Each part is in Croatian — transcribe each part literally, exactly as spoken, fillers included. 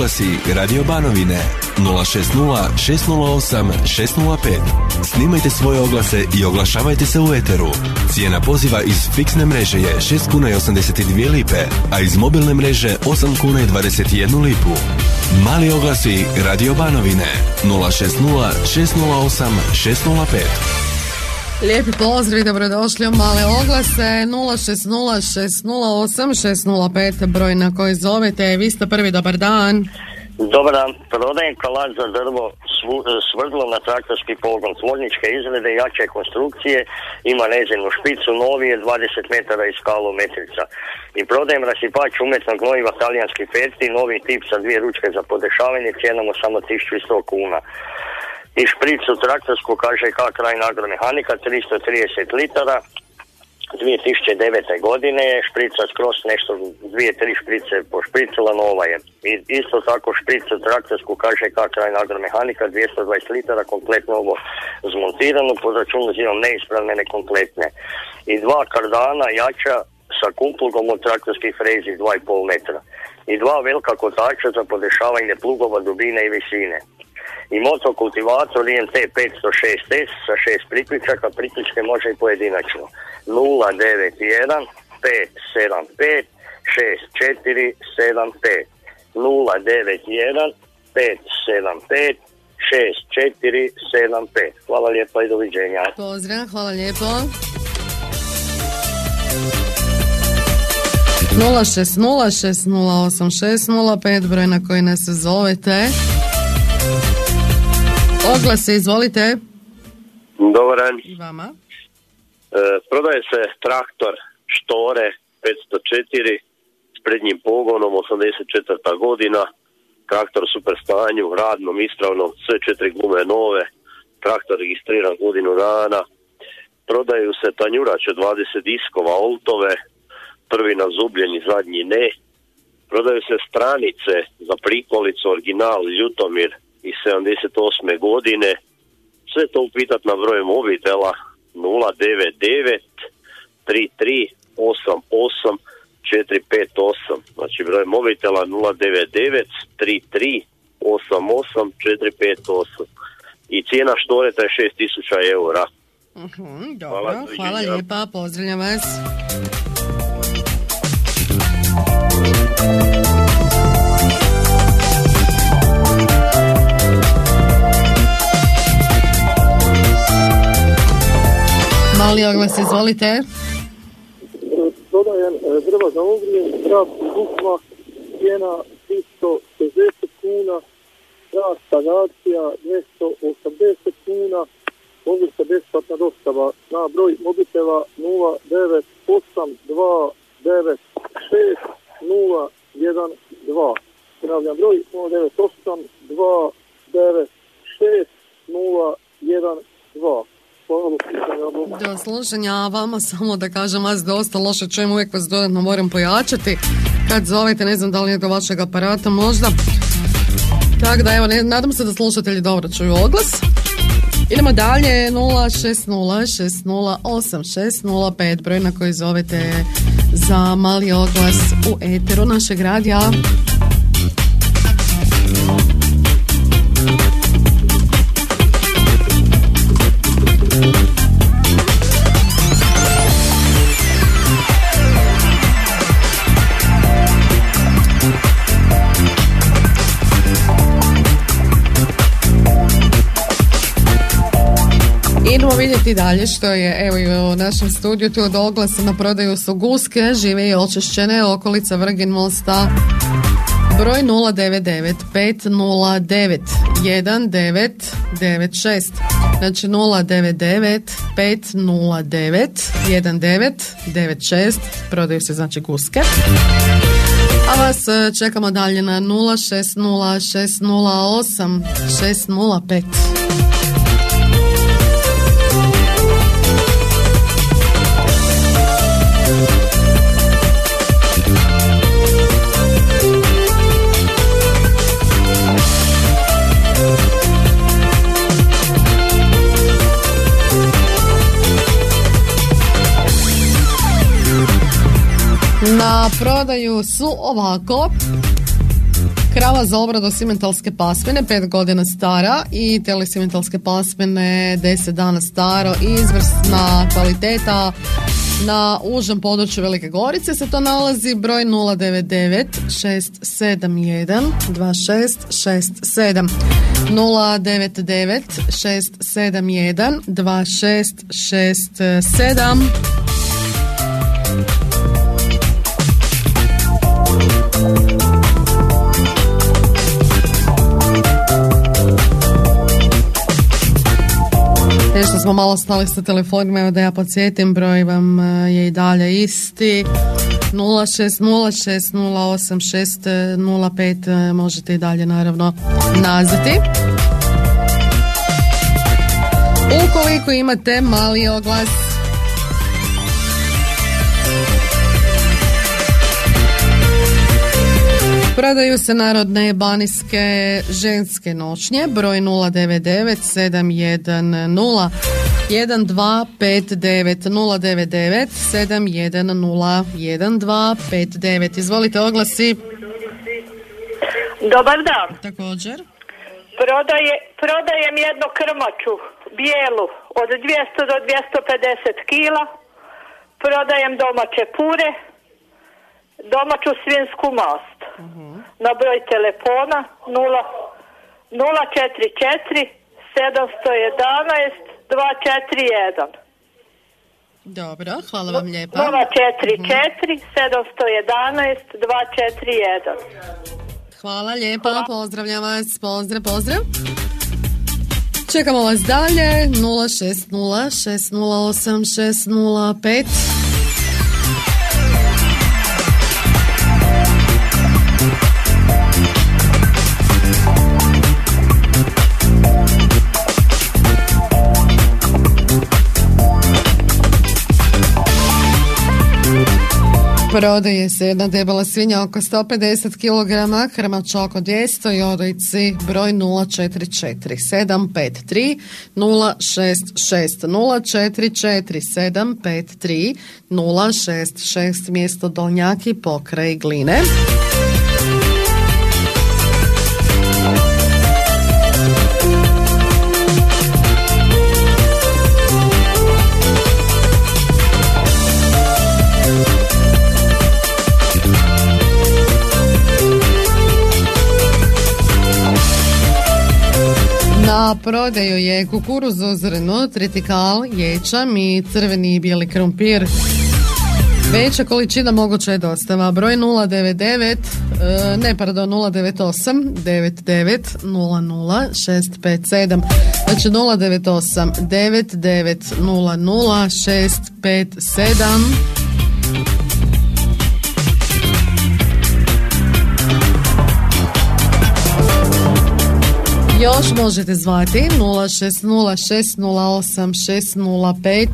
oglasi Radio Banovine nula šest nula šest nula osam šest nula pet. Snimajte svoje oglase i oglašavajte se u eteru. Cijena poziva iz fiksne mreže je šest kuna i osamdeset dvije lipe, a iz mobilne mreže osam kuna i dvadeset jednu lipu. Mali oglasi Radio Banovine nula šest nula šest nula osam šest nula pet. Lijepi pozdrav i dobrodošli u Male oglase. Nula šest nula šest nula osam šest nula pet, broj na koji zovete. Vi ste prvi, dobar dan. Dobar dan, prodajem kalač za drvo s vrzlom na traktorski pogon, tvorničke izrade, jače konstrukcije, ima rezinu špicu, novi je dvadeset metara i skalu metrica. I prodajem rasipač umjetnog gnojiva talijanski Ferti, novi tip sa dvije ručke za podešavanje, cijenamo samo tisuću sto kuna. I špricu traktorsku K Ž K Krajina Agromehanika, tristo trideset litara, dvije tisuće devete godine je šprica skroz nešto, dvije, tri šprice pošpricila, nova je. I isto tako špricu traktorsku K Ž K Krajina Agromehanika, dvjesto dvadeset litara, kompletno ovo zmontirano, po računu uzimam neispravne, nekompletne. I dva kardana jača sa kumplugom od traktorskih frezi, dva i pol metra. I dva velika kotača za podešavanje plugova dubine i visine. I motokultivator I M T petsto šest S sa šest priključaka, priključke može i pojedinačno. nula devet jedan pet sedam pet šest četiri sedam pet nula devet jedan pet sedam pet šest četiri sedam pet. Hvala lijepo i doviđenja. Pozdrav, hvala lijepo. nula šest nula šest nula osam šest nula pet, broj na koji nas zovete. Oglase, izvolite. Dobar dan. I vama. E, prodaje se traktor Štore petsto četiri s prednjim pogonom, osamdeset četvrta godina, traktor u super stanju, radnom, ispravnom, sve četiri gume nove, traktor registriran godinu dana. Prodaju se tanjurač od dvadeset diskova Oltove, prvi nazubljeni, zadnji ne. Prodaju se stranice za prikolicu, original Ljutomir iz sedamdeset osme godine. Sve to upitat na broj mobitela nula devet devet tri tri osam osam četiri pet osam. Znači broj mobitela nula devet devet tri tri osam osam četiri pet osam. I cijena štoreta je šest tisuća eura. Uh-huh, dobro, hvala, hvala lijepa, pozdravljam vas. Mali oglas, izvolite. Prodajem drva za ogrijev, rast bukva, cijena tristo šezdeset kuna, rast stagacija dvjesto osamdeset kuna, ovdje se besplatna dostava na broj mobitela nula devet osam dva devet šest nula jedan dva. Ponavljam broj nula devet osam dva devet šest nula jedan dva. Do slušanja, a vama samo da kažem, vas dosta loše čujem, uvijek vas dodatno moram pojačati kad zovete, ne znam da li je do vašeg aparata možda. Tako da evo, ne, nadam se da slušatelji dobro čuju oglas. Idemo dalje, nula šest nula šest nula osam šest nula pet, broj na koji zovete za mali oglas u eteru našeg radija. Idemo vidjeti dalje što je, evo i u našem studiju tu od oglasa na prodaju su guske, žive i očišćene, okolica Vrgin, Mosta, broj nula devet devet pet nula devet jedan devet devet šest, znači nula devet devet pet nula devet jedan devet devet šest, prodaju se znači guske. A vas čekamo dalje na nula šest nula šest nula osam šest nula pet. Na prodaju su ovako Krava za obradu simentalske pasmine, pet godina stara, i tele simentalske pasmine, deset dana staro, i izvrsna kvaliteta. Na užem području Velike Gorice se to nalazi. Broj nula devet devet šest sedam jedan dva šest šest sedam, nula devet devet šest sedam jedan dva šest šest sedam. Nešto smo malo stali sa telefonima, evo da ja podsjetim, broj vam je i dalje isti. nula šest nula šest nula osam šest nula pet, možete i dalje naravno nazvati. Ukoliko imate mali oglas. Prodaju se narodne banijske ženske nošnje, broj nula devet devet sedam jedan nula jedan dva pet devet, nula devet devet sedam jedan nula jedan dva pet devet. Izvolite, oglasi. Dobar dan. Također. Prodaje, prodajem jednu krmaču, bijelu, od dvjesto do dvjesto pedeset kila. Prodajem domaće pure, domaću svinjsku mast. Uh-huh. Na broj telefona nula četiri četiri sedam jedan jedan dva četiri jedan. Dobro, hvala vam lijepa. nula četiri četiri sedam jedan jedan dva četiri jedan. Hvala lijepa, pozdravljam vas, pozdrav, pozdrav. Čekamo vas dalje, nula šest nula šest nula osam šest nula pet. Prodaje se jedna debela svinja oko sto pedeset kilograma, krmača oko dvjesto i odojci broj nula četiri četiri sedam pet tri nula šest šest, nula četiri četiri sedam pet tri nula šest šest, mjesto Dolnjaki pokraj Gline. Na prodaju je kukuruz uzrno, tritikal, ječam i crveni i bijeli krumpir. Veća količina moguća je dostava. Broj nula devet devet, ne pardon, nula devet osam devet devet nula nula šest pet sedam. Znači nula devet osam devet devet nula nula šest pet sedam. Još možete zvati nula šest nula šest nula osam šest nula pet.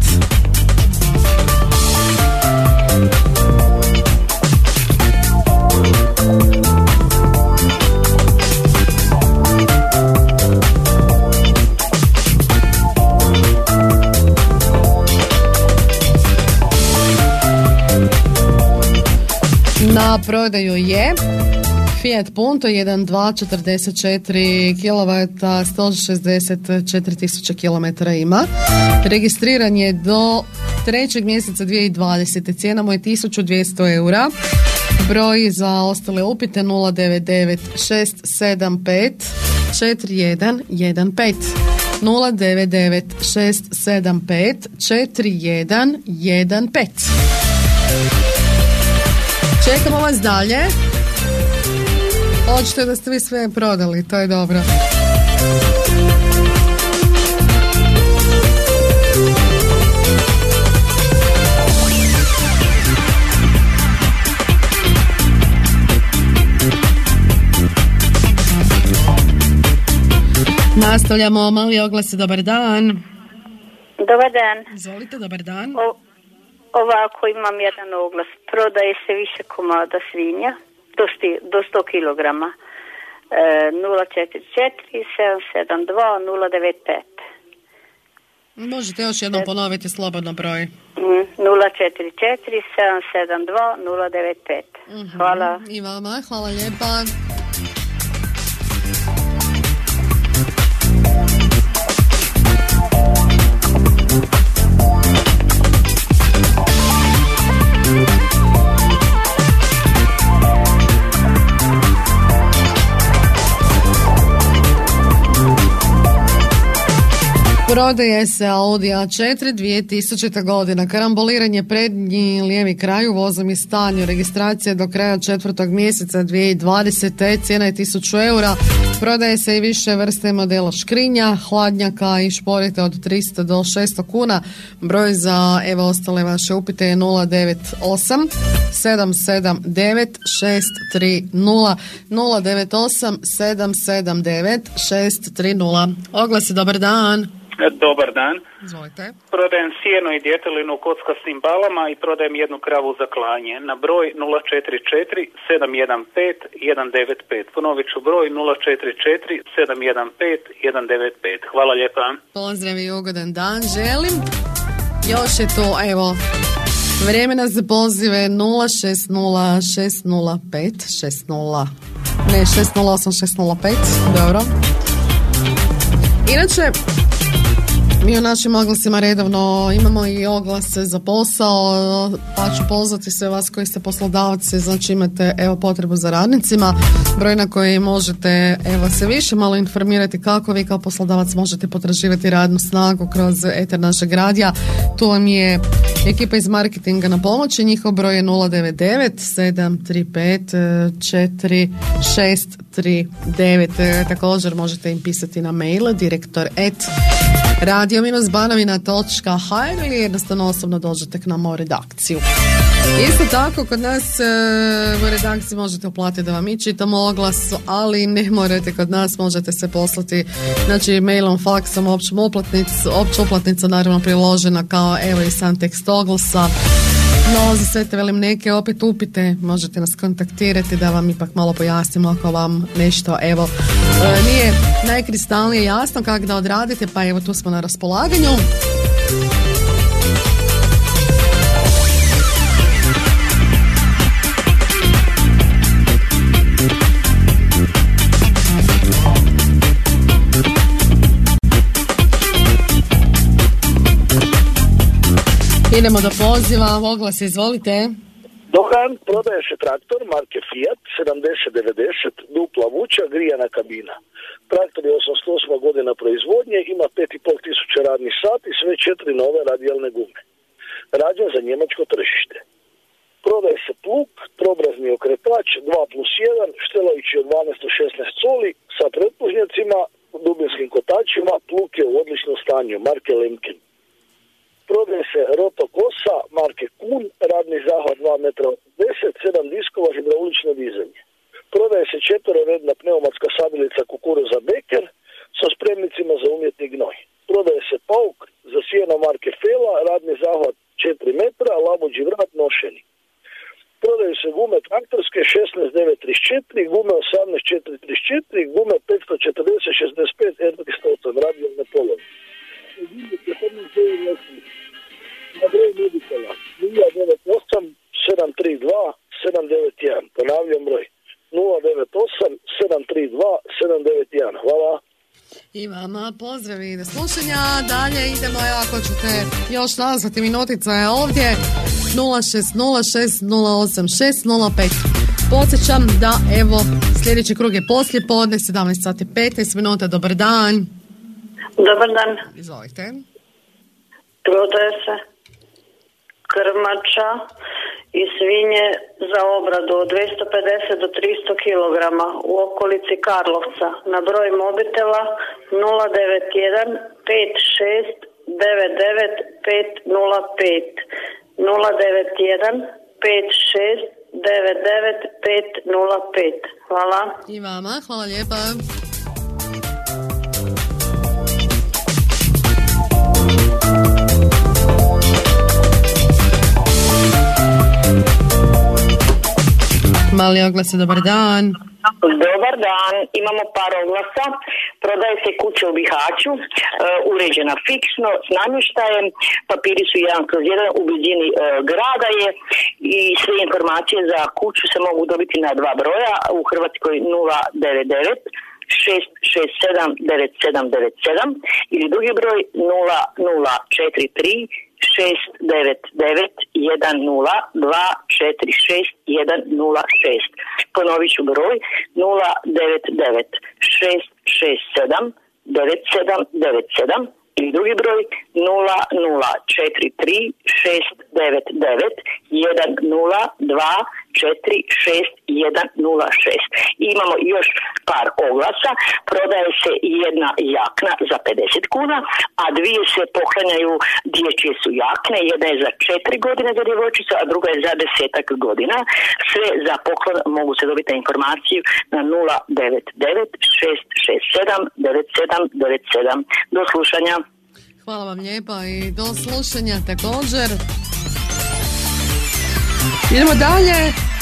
Na prodaju je Fiat Punto jedan dva četrdeset četiri kilovata, sto šezdeset četiri tisuće kilometara ima. Registriran je do trećeg mjeseca dvije tisuće dvadesete. Cijena mu je tisuću dvjesto eura. Broj za ostale upite nula devet devet šest sedam pet četiri jedan jedan pet, nula devet devet šest sedam pet četiri jedan jedan pet. Čekamo vas dalje. Očito da ste vi sve prodali, to je dobro. Nastavljamo, mali oglasi, dobar dan. Dobar dan. Izvolite, dobar dan. O, ovako imam jedan oglas. Prodaje se više komada svinja. Do, sti, do sto kilograma. E, nula četiri četiri sedam sedam dva nula devet pet. Možete još jednom ponoviti slobodno broj. Mm, nula četiri četiri sedam sedam dva nula devet pet. Uh-huh. Hvala. I vama, hvala lijepa. Prodaje se Audi A četiri dvije tisućite godina. Karamboliranje prednji lijevi kraj u vozom je stanju. Registracija do kraja četvrtog mjeseca dvije tisuće dvadesete. Cijena je tisuću eura. Prodaje se i više vrste modela škrinja, hladnjaka i šporite od tristo do šesto kuna. Broj za evo ostale vaše upite je nula devet osam sedam sedam devet šest tri nula nula devet osam sedam sedam devet šest tri nula. Oglasi, dobar dan. Dobar dan. Izvolite. Prodajem sjeno i djetelinu u kockastim balama i prodajem jednu kravu za klanje. Na broj nula četiri četiri sedam jedan pet jedan devet pet. Ponovit ću broj nula četiri četiri sedam jedan pet jedan devet pet. Hvala lijepa. Pozdrav i ugodan dan želim. Još je to, evo, vremena za pozive nula šest nula šest nula pet šest nula. Ne, šest nula osam šest nula pet. Dobro. Inače, mi u našim oglasima redovno imamo i oglase za posao, pa ću pozvati sve vas koji ste poslodavci, znači imate evo potrebu za radnicima, broj na koji možete evo se više malo informirati kako vi kao poslodavac možete potraživati radnu snagu kroz eter našeg radija. Tu vam je ekipa iz marketinga na pomoći, njihov broj je nula devet devet sedam tri pet četiri šest tri devet. Također možete im pisati na mail direktor et radio banovina točka ha er ili jednostavno osobno dođete k nama u redakciju. Isto tako, kod nas e, u redakciji možete uplatiti da vam mi čitamo oglas, ali ne morate kod nas, možete se poslati znači mailom, faksom, općom uplatnicu, opća uplatnica naravno priložena kao evo i sam tekst oglasa. No, za sve te velim neke opet upite, možete nas kontaktirati da vam ipak malo pojasnimo ako vam nešto evo e, nije najkristalnije jasno kako da odradite, pa evo tu smo na raspolaganju. Idemo do poziva, oglas, izvolite. Dobar dan, prodaje se traktor marke Fiat sedamdeset devedeset, dupla vuča, grijana kabina. Traktor je osamdeset osma godina proizvodnje, ima pet i pol tisuća radnih sati, sve četiri nove radijalne gume. Rađen za njemačko tržište. Prodaje se plug, trobrazni okretač, dva plus jedan, štelajući od dvanaest do šesnaest coli, sa pretpužnjacima, dubinskim kotačima, plug je u odličnom stanju, marke Lemkin. Prodaje se roto kosa marke Kun, radni zahvat dva metra osamdeset, sedam diskova, hidraulično dizanje. Prodaje se četveroredna pneumatska sadilica kukuruza Beker sa spremnicima za umjetni gnoj. Prodaje se pauk za sjeno marke Fela, radni zahvat četiri metra, labuđi vrat nošeni. Prodaju se gume traktorske šesnaest devet trideset četiri, gume osamnaest četiri trideset četiri, gume petsto četrdeset šezdeset pet R tristo osam, radijalne polove. Na broj mobitela nula devet osam sedam tri dva sedam devet jedan. Ponavljam broj nula devet osam sedam tri dva sedam devet jedan. Hvala. I vama pozdrav i do slušanja. Dalje idemo, evo ako ćete još nazvati, minutica je ovdje nula šest nula šest nula osam šest nula pet. Podsjećam da evo sljedeći krug je poslije podne sedamnaest sati petnaest minuta. Dobar dan. Dobar dan. Izvolite. Prodaje se krmača i svinje za obradu od dvjesto pedeset do tristo kilograma u okolici Karlovca. Na broj mobitela nula devet jedan pet šest devet devet pet nula pet nula devet jedan pet šest devet devet pet nula pet. Hvala. I vama, hvala lijepa. Mali oglasi, dobar dan. Dobar dan, imamo par oglasa. Prodaje se kuća u Bihaću, uh, uređena fiksno, s namještajem, papiri su jedan kroz jedan, u blizini uh, grada je i sve informacije za kuću se mogu dobiti na dva broja, u Hrvatskoj nula devet devet šest šest sedam devet sedam devet sedam ili drugi broj nula nula četiri tri šest devet devet jedan nula dva četiri šest jedan nula šest. Ponovit ću broj nula devet devet šest šest sedam devet sedam devet sedam I drugi broj nula nula četiri tri šest devet devet jedan nula dva četiri šest jedan nula šest. Imamo još par oglasa. Prodaje se jedna jakna za pedeset kuna, a dvije se poklanjaju, dječje su jakne. Jedna je za četiri godine za djevojčicu, a druga je za desetak godina. Sve za poklon mogu se dobiti informaciju na nula devet devet šest šest sedam devet sedam devet sedam. Do slušanja. Hvala vam lijepa i do slušanja također. Idemo dalje.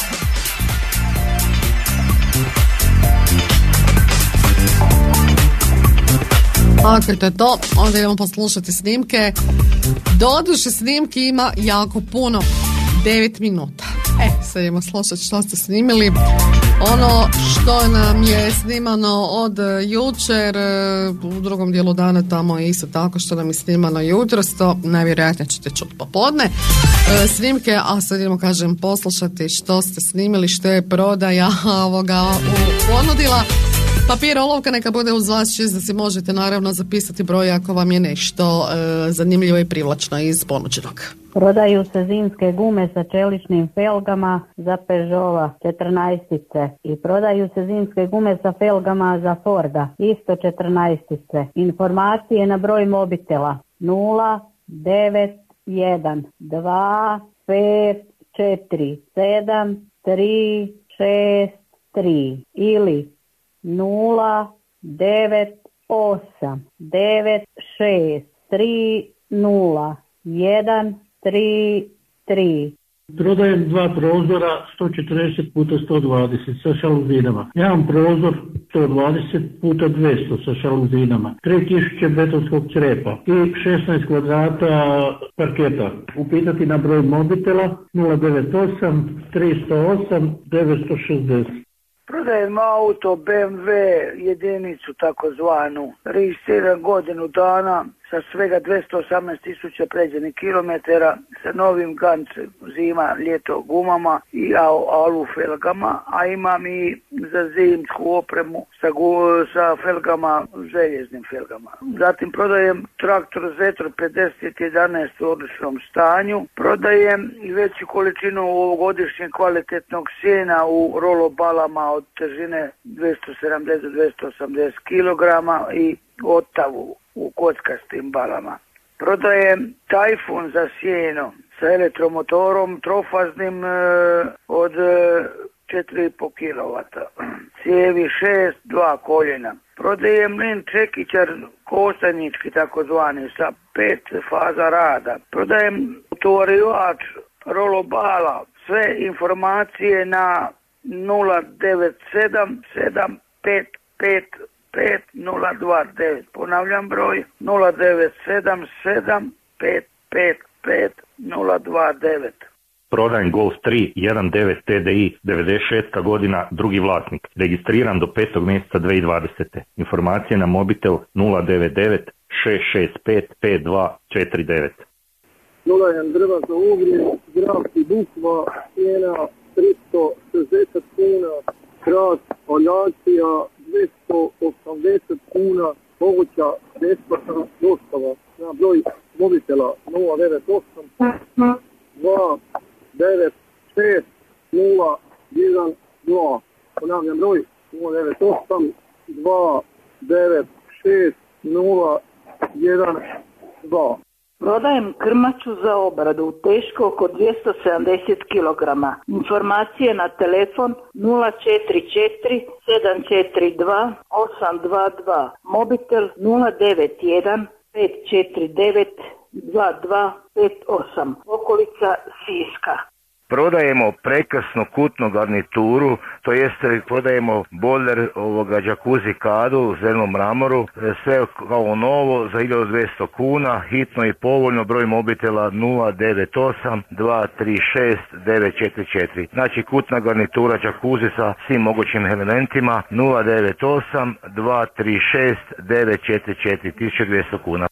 Ako je to to, onda idemo poslušati snimke. Doduše snimki ima jako puno. devet minuta. E, sad idemo slušati što ste snimili. Ono što nam je snimano od jučer, u drugom dijelu dana tamo je isto tako što nam je snimano jutros, to najvjerojatnije ćete čuti popodne snimke, a sad idemo, kažem, poslušati što ste snimili, što je prodaja ovoga ponudila. Papir, olovka neka bude uz vas, čist da si možete naravno zapisati broj ako vam je nešto e, zanimljivo i privlačno iz ponuđenog. Prodaju se zimske gume sa čeličnim felgama za Peugeota četrnaestice i prodaju se zimske gume sa felgama za Forda isto četrnaestice. Informacije na broj mobitela nula devet jedan dva pet četiri sedam tri šest tri ili nula devet osam devet šest tri nula jedan tri tri. Prodajem dva prozora sto četrdeset puta sto dvadeset sa šaluzinama. Jedan prozor sto dvadeset puta dvjesto sa šaluzinama. tri tisuće betonskog crepa i šesnaest kvadrata parketa. Upitati na broj mobitela nula devet osam tri nula osam devet šest zero. Prodajem auto B M W jedinicu takozvanu, registriran godinu dana sa svega dvjesto osamnaest tisuća pređenih kilometara, sa novim Ganz zima ljeto gumama i alu felgama, a imam i za zimsku opremu sa, sa felgama, željeznim felgama. Zatim prodajem traktor Zetro pedeset jedanaest u odličnom stanju, prodajem i veću količinu ovogodišnjeg kvalitetnog sjena u rolobalama od težine dvjesto sedamdeset do dvjesto osamdeset kilograma i otavu u kockastim balama. Prodajem Tajfun za sjeno sa elektromotorom trofaznim e, od e, četiri i pol kilovata. Cijevi šest, dva koljena. Prodajem mlin čekićar kostanjički takozvani sa pet faza rada. Prodajem utorivač rolobala. Sve informacije na nula devet sedam sedam pet pet pet nula dva devet. Ponavljam broj nula devet sedam sedam pet pet pet nula dva devet. Prodajem Golf tri jedan devet T D I devedeset šesta godina, drugi vlasnik. Registriran do petog mjeseca dvije tisuće dvadesete. Informacije na mobitel nula devet devet šest šest pet pet dva četiri devet. Prodajem drva za ugljen, grafti bukva, cijena tristo šezdeset kuna, krat, aljacija dvjesto osamdeset kuna, moguća besplatna dostava na broj mobitela nula devet osam dva devet šest nula jedan dva. Ponavljam broj nula devet osam dva devet šest nula jedan dva. Prodajem krmaču za obradu, teško oko dvjesto sedamdeset kilograma. Informacije na telefon nula četiri četiri sedam četiri dva osam dva dva. Mobitel nula devet jedan pet četiri devet dva dva pet osam. Okolica Siska. Prodajemo prekrasnu kutnu garnituru, to jeste prodajemo bojler ovoga jacuzzi kadu u zelenom mramoru, sve kao novo za hiljadu dvjesto kuna, hitno i povoljno, broj mobitela nula devet osam dva tri šest devet četiri četiri. Znači kutna garnitura jacuzzi sa svim mogućim elementima nula devet osam dva tri šest devet četiri četiri, tisuću dvjesto kuna.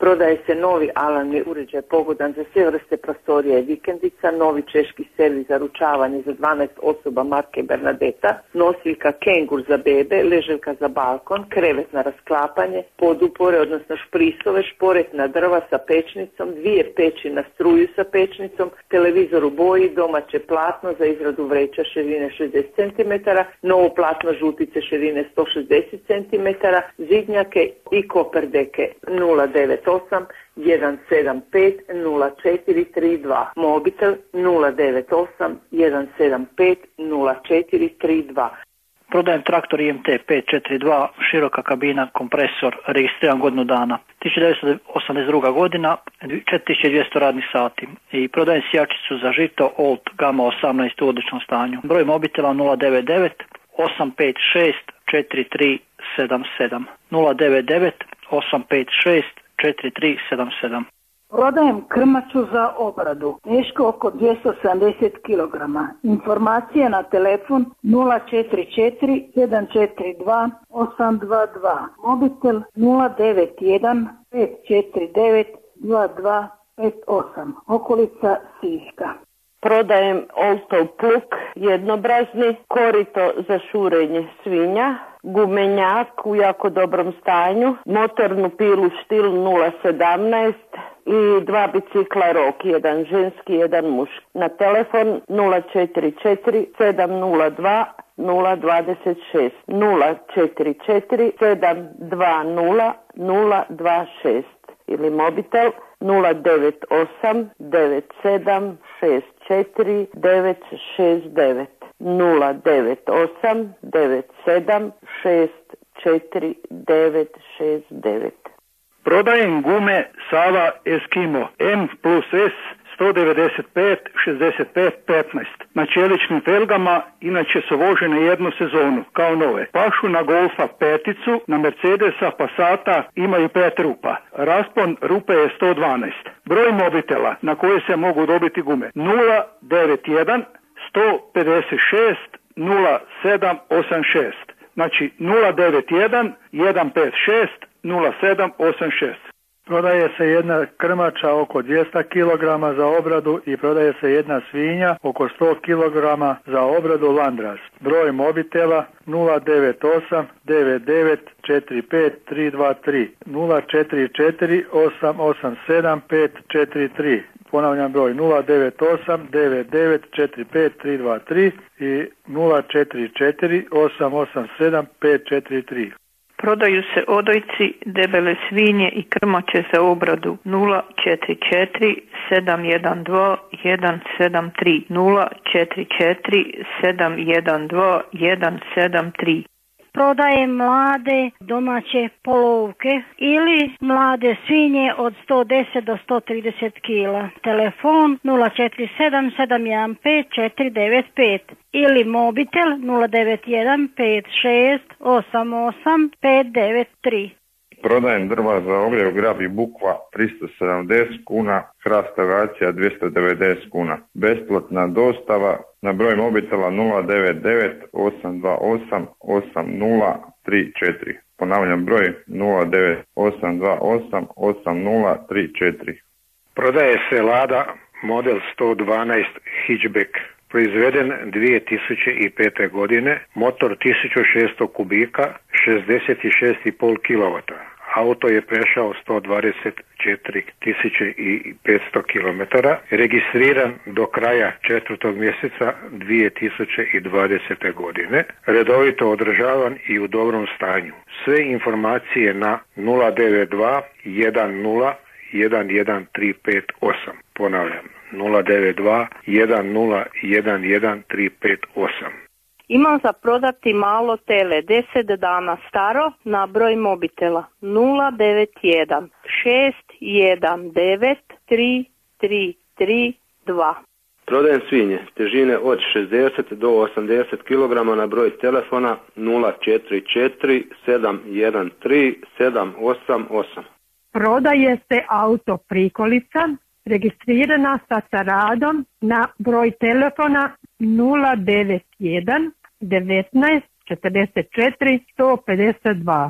Prodaje se novi alarmni uređaj pogodan za sve vrste prostorija i vikendica, novi češki servis za ručavanje za dvanaest osoba marke Bernadetta, nosiljka Kengur za bebe, leželjka za balkon, krevet na rasklapanje, podupore odnosno šprisove, šporetna drva sa pečnicom, dvije peći na struju sa pečnicom, televizor u boji, domaće platno za izradu vreća širine šezdeset centimetara, novo platno žutice širine sto šezdeset centimetara, zidnjake i koperdeke. Nula devet osam jedan sedam pet nula četiri tri dva, mobitel nula devet osam jedan sedam pet nula četiri tri dva. Prodajem traktor I M T pet četiri dva, široka kabina, kompresor, registriran godinu dana. tisuća devetsto osamdeset druga godina, četiri tisuće dvjesto radnih sati. I prodajem sjačicu za žito Old Gamma osamnaest u odličnom stanju. Broj mobitela nula devet devet osam pet šest četiri tri sedam sedam. nula devet devet osam pet šest četiri tri sedam sedam. Prodajem krmaču za obradu, teško oko dvjesto sedamdeset kilograma. Informacije na telefon nula četiri četiri sedam četiri dva osam dva dva. Mobitel nula devet jedan pet četiri devet dva dva pet osam. Okolica Siska. Prodajem Oltov plug jednobrazni, korito za šurenje svinja, gumenjak u jako dobrom stanju, motornu pilu Štil nula sedamnaest i dva bicikla Rok, jedan ženski, jedan muški. Na telefon nula četiri četiri sedam nula dva nula dvadeset šest, nula četiri četiri sedam dva nula nula dva šest ili mobitel nula devet osam devet sedam šest četiri devet šest devet, nula devet osam devet sedam šest četiri devet šest devet. Prodajem gume Sava Eskimo M plus S sto devedeset pet šezdeset pet petnaest na čeličnim felgama, inače su vožene jednu sezonu kao nove. Pašu na Golfa peticu, na Mercedesa Passata imaju pet rupa. Raspon rupe je sto dvanaest. Broj mobitela na koje se mogu dobiti gume nula devet jedan sto pedeset šest nula sedam osam šest. Znači nula devet jedan jedan pet šest nula sedam osam šest. Prodaje se jedna krmača oko dvjesto kilograma za obradu i prodaje se jedna svinja oko sto kilograma za obradu Landras. Broj mobitela nula devet osam devet devet četiri pet tri dva tri, nula četiri četiri osam osam sedam pet četiri tri. Ponavljam broj nula devet osam devet devet četiri pet tri dva tri i nula četiri četiri osam osam sedam pet četiri tri. Prodaju se odojci, debele svinje i krmače za obradu nula četiri četiri sedam jedan dva jedan sedam tri, nula četiri četiri sedam jedan dva jedan sedam tri. Prodaje mlade domaće polovke ili mlade svinje od sto deset do sto trideset kila. Telefon nula četiri sedam sedam jedan pet četiri devet pet ili mobitel nula devet jedan pet šest osam osam pet devet tri. Prodajem drva za ogrjev Grab i Bukva tristo sedamdeset kuna, hrast akacija dvjesto devedeset kuna. Besplatna dostava na broj mobitela nula devet devet osam dva osam osam nula tri četiri. Ponavljam broj nula devet osam dva osam osam nula tri četiri. Prodaje se Lada model sto dvanaest hatchback, proizveden dvije tisuće pete. godine, motor tisuću šesto kubika, šezdeset šest i pol kilovata. Auto je prešao sto dvadeset četiri tisuće petsto kilometara, registriran do kraja četvrtog mjeseca dvije tisuće dvadesete. godine, redovito održavan i u dobrom stanju. Sve informacije na nula devet dva jedan nula jedan jedan tri pet osam. Ponavljam, nula devet dva jedan nula jedan jedan tri pet osam. Imam za prodati malo tele, deset dana staro, na broj mobitela nula devet jedan šest jedan devet tri tri tri dva. Prodajem svinje, težine od šezdeset do osamdeset kilograma na broj telefona nula četiri četiri sedam jedan tri sedam osam osam. Prodaje se auto prikolica, registrirana sa taradom na broj telefona nula devet jedan devetnaest četrdeset četiri sto pedeset dva.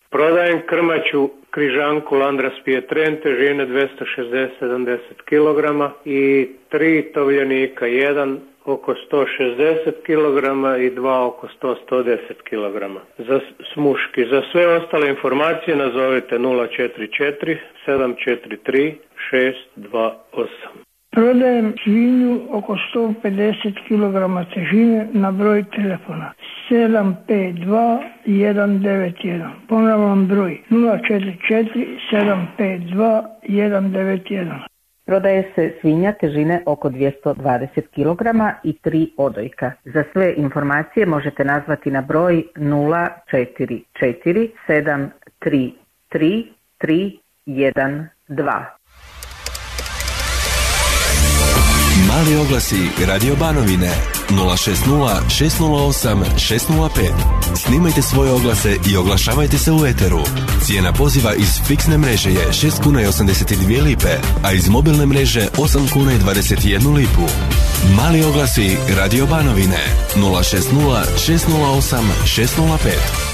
Prodajem krmaču križanku Landras Pietren težine dvjesto šezdeset do sedamdeset kilograma i tri tovljenika, jedan oko sto šezdeset kilograma i dva oko sto do sto deset kilograma. Za smuški. Za sve ostale informacije nazovite nula četiri četiri sedam četiri tri šest dva osam. Prodajem svinju oko sto pedeset kilograma težine na broj telefona sedam pet dva jedan devet jedan. Ponavljam broj nula četiri četiri sedam pet dva jedan devet jedan. Prodaje se svinja težine oko dvjesto dvadeset kilograma i tri odojka. Za sve informacije možete nazvati na broj nula četiri četiri sedam tri tri tri jedan dva. Mali oglasi Radio Banovine nula šest nula šest nula osam šest nula pet. Snimajte svoje oglase i oglašavajte se u eteru. Cijena poziva iz fiksne mreže je šest kuna i osamdeset dvije lipe, a iz mobilne mreže osam kuna i dvadeset jednu lipu. Mali oglasi Radio Banovine nula šest nula šest nula osam šest nula pet.